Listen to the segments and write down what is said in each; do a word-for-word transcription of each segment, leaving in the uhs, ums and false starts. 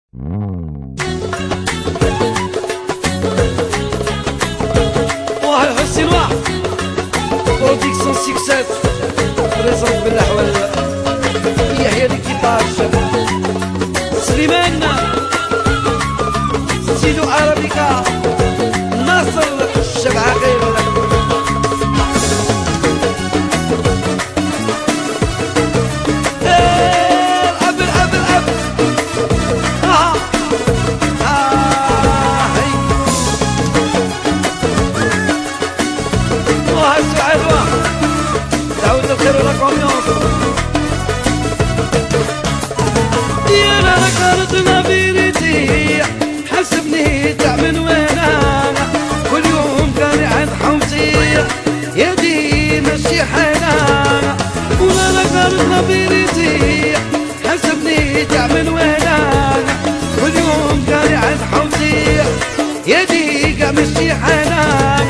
وهاي حسين واحد بروديكسيون سيكسات بريزونت بالاحوال يحيى ليكيباج سليمان سيدو عربيكا ناصر الشبعة غير يا انا كانت نبيرتي حسبني تعمل وانا كل يوم كان عند حوتي يدي ماشي حاله ولا انا كانت نبيرتي حسبني تعمل وانا كل يوم كان عند حوتي يدي كاع ماشي حاله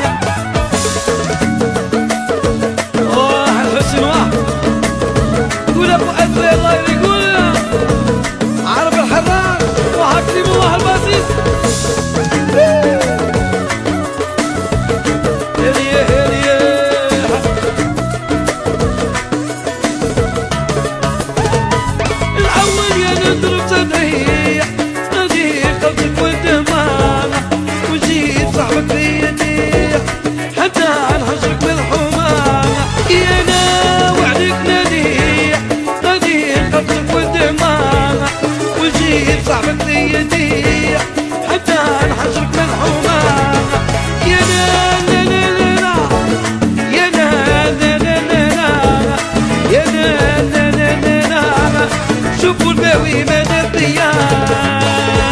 ابو ادري الله يقول عرب الحراق وهكلم الله الباسيس هليه هليه الاول يا نضرب تدريح نادي قلبك والدماغ وجيت صاحبك ليديح حتى انهجرك بالحمامه يا انا وعدك ناديح قلبك والدماغ وجيب صاحبك ليدي حتى انحشرك من حمامة يا لا لا لا لا يا لا لا لا لا يا لا لا لا لا شوفوا الباوي مدى الضياء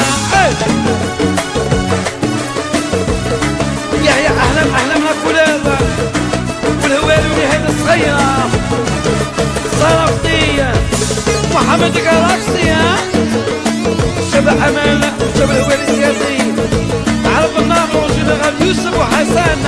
يحيى احلام احلامنا كلها والهوالي ونهاية الصغيرة صرفتية محمد جراكسي ها شبه امانه شبه الهوالي السياسي عرب النار وجنرال يوسف وحسن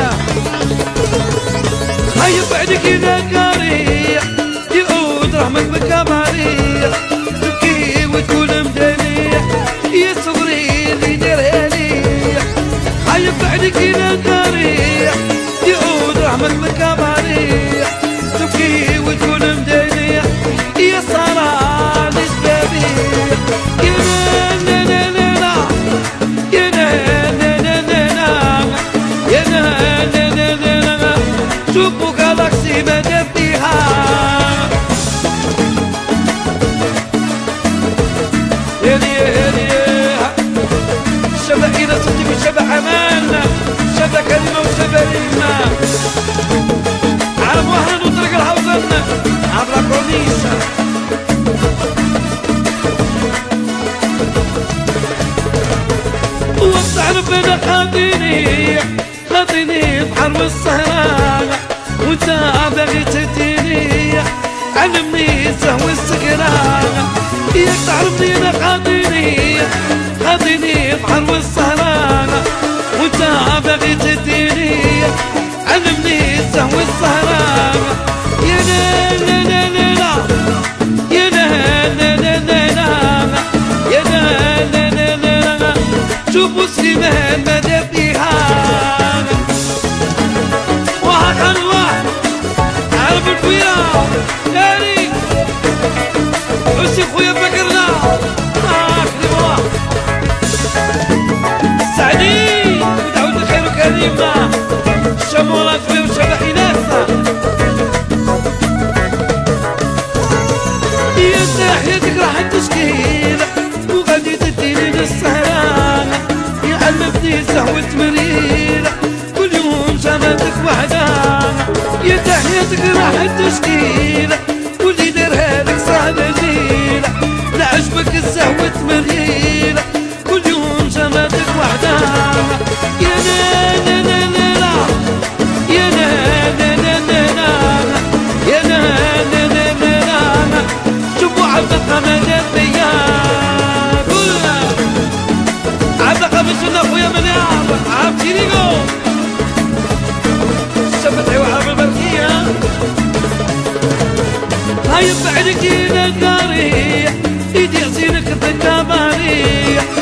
هيا بعدك يا كاري يعود رحمك بكمالي تبكي وتقول مدانية يا صغري اللي ديرها لي هيا بعدك يا كاري يعود رحمك بكمالي تبكي وتقول مدانية يا صلاة لسبابي يا لا لا لا لا يا لا لا لا لا يا لا لا لا لا شوفوا جالاكسي مدى فيها هلي هلي شبه إلى صوتي وشبه أمان شبه كلمة وشبه إيمان عرب وهن وطرق الحوزن عبر كورنيسة وسع ربنا خاطيني خاطيني بحر والسهران وانت باغي تديني علمني الزهو والسكران ياك تعرفني انا خاطيني خاطيني بحر والسهران وانت باغي تديني علمني الزهو والسهران يا لا لا لا لا يا لا لا لا لا يا لا لا لا لا شوفوا سليمان مدى فيها وهكا الله عرب الكويرة داري حسين خويا بكرنا اكرم الله سعدي ودعوة الخير وكريمنا شمولات وشبح ناسا يا ناحيتك راح التشكيلة وغادي تديني للسهرانة يا علمتني سهوة مريرة كل يوم شماتك وحدانة يا تحياتك راح التشكيلة واللي دارها لك صعبة جيلة لا عجبك السهوة مريرة كل يوم شماتك وحدانة يا لا لا لا لا يا لا لا لا لا يا لا لا لا لا شوفوا عبدالله مدى الضياء كلها عبدالله بسنا خويا منيار عبد ريقو شفتحي وعرب البركية هاي بعدك يا القاري يدي عزينك الدكاماري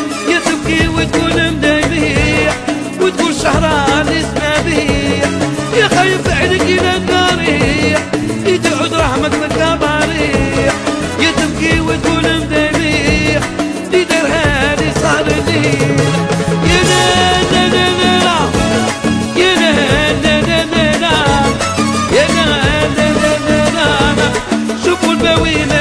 الباوي